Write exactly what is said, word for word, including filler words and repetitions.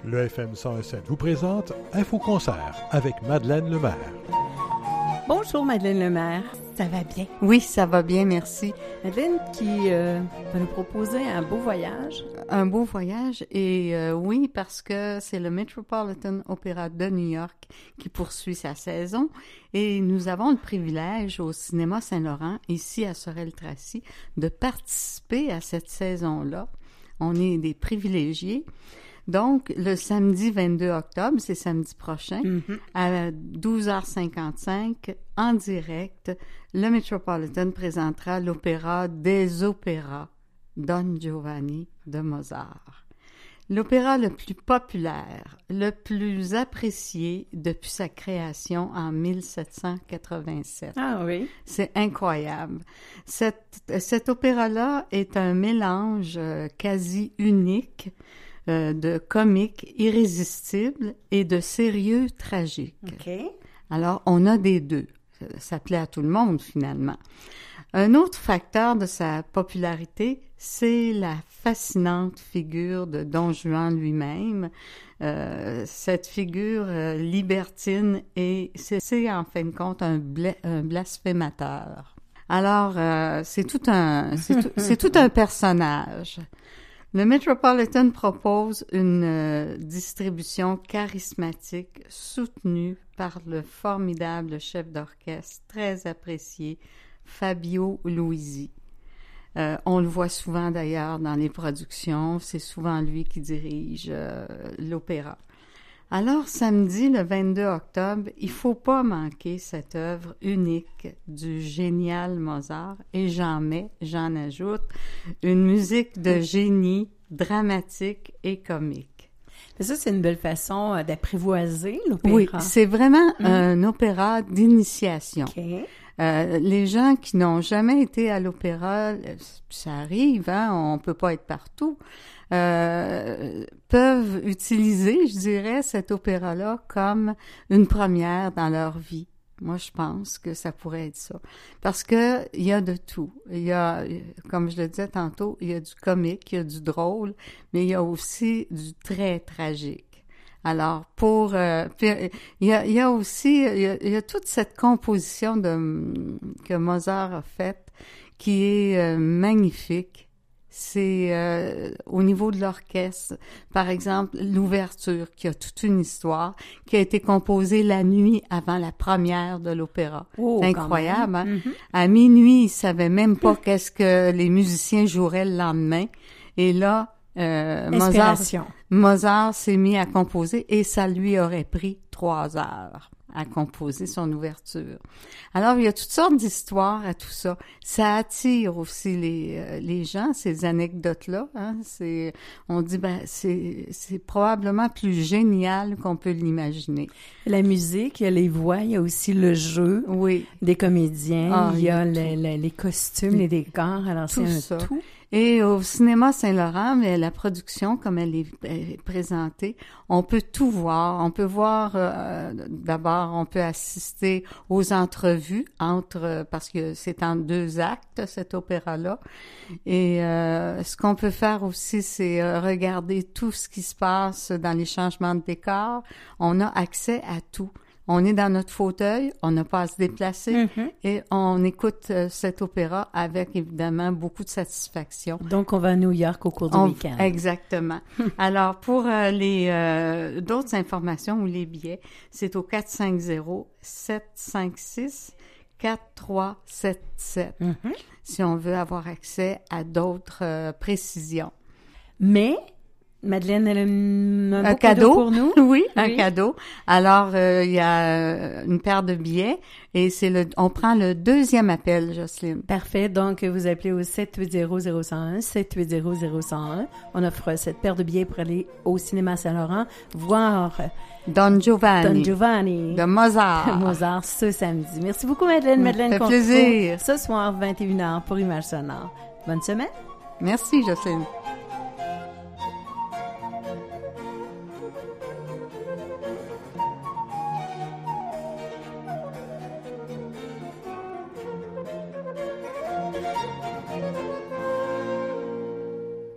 Le F M cent un virgule sept vous présente Info-Concert avec Madeleine Lemaire. Bonjour Madeleine Lemaire, ça va bien? Oui, ça va bien, merci. Madeleine qui euh, va nous proposer un beau voyage. Un beau voyage et euh, oui, parce que c'est le Metropolitan Opera de New York qui poursuit sa saison et nous avons le privilège au Cinéma Saint-Laurent, ici à Sorel-Tracy, de participer à cette saison-là. On est des privilégiés. Donc, le samedi vingt-deux octobre, c'est samedi prochain, mm-hmm. à douze heures cinquante-cinq, en direct, le Metropolitan présentera l'opéra des opéras, Don Giovanni de Mozart. L'opéra le plus populaire, le plus apprécié depuis sa création en mille sept cent quatre-vingt-sept. Ah oui? C'est incroyable. Cette, cet opéra-là est un mélange euh, quasi unique euh, de comique irrésistible et de sérieux tragique. OK. Alors, on a des deux. Ça plaît à tout le monde, finalement. Un autre facteur de sa popularité, c'est la fascinante figure de Don Juan lui-même. Euh, cette figure euh, libertine et c'est, c'est en fin de compte un, bla- un blasphémateur. Alors, euh, c'est tout un, c'est tout, c'est tout un personnage. Le Metropolitan propose une euh, distribution charismatique soutenue par le formidable chef d'orchestre très apprécié, Fabio Luisi. Euh, on le voit souvent d'ailleurs dans les productions, c'est souvent lui qui dirige euh, l'opéra. Alors, samedi, le vingt-deux octobre, il faut pas manquer cette œuvre unique du génial Mozart, et j'en mets, j'en ajoute, une musique de génie dramatique et comique. Mais ça, c'est une belle façon d'apprivoiser l'opéra. Oui, c'est vraiment mmh. un opéra d'initiation. Okay. Euh, les gens qui n'ont jamais été à l'opéra, ça arrive, hein, on peut pas être partout, euh, peuvent utiliser, je dirais, cet opéra-là comme une première dans leur vie. Moi, je pense que ça pourrait être ça. Parce que il y a de tout. Il y a, comme je le disais tantôt, il y a du comique, il y a du drôle, mais il y a aussi du très tragique. Alors, pour... Euh, puis, il y a, il y a aussi... Il y a, il y a toute cette composition de, que Mozart a faite qui est euh, magnifique. C'est euh, au niveau de l'orchestre, par exemple, l'ouverture, qui a toute une histoire, qui a été composée la nuit avant la première de l'opéra. Oh, c'est incroyable, hein? Mm-hmm. À minuit, ils savaient même pas qu'est-ce que les musiciens joueraient le lendemain. Et là... Euh, Mozart, Mozart s'est mis à composer et ça lui aurait pris trois heures à composer son ouverture. Alors, il y a toutes sortes d'histoires à tout ça. Ça attire aussi les euh, les gens, ces anecdotes-là. Hein? C'est, on dit, ben, c'est c'est probablement plus génial qu'on peut l'imaginer. La musique, il y a les voix, il y a aussi le jeu oui. des comédiens, ah, il y a, il y a le, le, les costumes, les décors. Alors, tout c'est un ça. tout. Et au Cinéma Saint-Laurent, mais la production, comme elle est, elle est présentée, on peut tout voir. On peut voir, euh, d'abord, on peut assister aux entrevues entre, parce que c'est en deux actes, cet opéra-là. Et euh, ce qu'on peut faire aussi, c'est regarder tout ce qui se passe dans les changements de décor. On a accès à tout. On est dans notre fauteuil, on n'a pas à se déplacer mm-hmm. et on écoute euh, cet opéra avec évidemment beaucoup de satisfaction. Donc, on va à New York au cours du on, week-end. Exactement. Alors, pour euh, les euh, d'autres informations ou les billets, c'est au quatre cinq zéro, sept cinq six, quatre trois sept sept mm-hmm. si on veut avoir accès à d'autres euh, précisions. Mais... Madeleine, elle a un, un beau cadeau, cadeau pour nous. oui, oui, un cadeau. Alors, euh, il y a une paire de billets et c'est le, on prend le deuxième appel, Jocelyne. Parfait. Donc, vous appelez au sept huit zéro zéro zéro un, sept huit zéro zéro zéro un. On offre cette paire de billets pour aller au Cinéma Saint-Laurent voir Don Giovanni. Don Giovanni. De Mozart. Mozart ce samedi. Merci beaucoup, Madeleine. Madeleine, ça fait plaisir. Ce soir, vingt et une heures pour Images sonores. Bonne semaine. Merci, Jocelyne.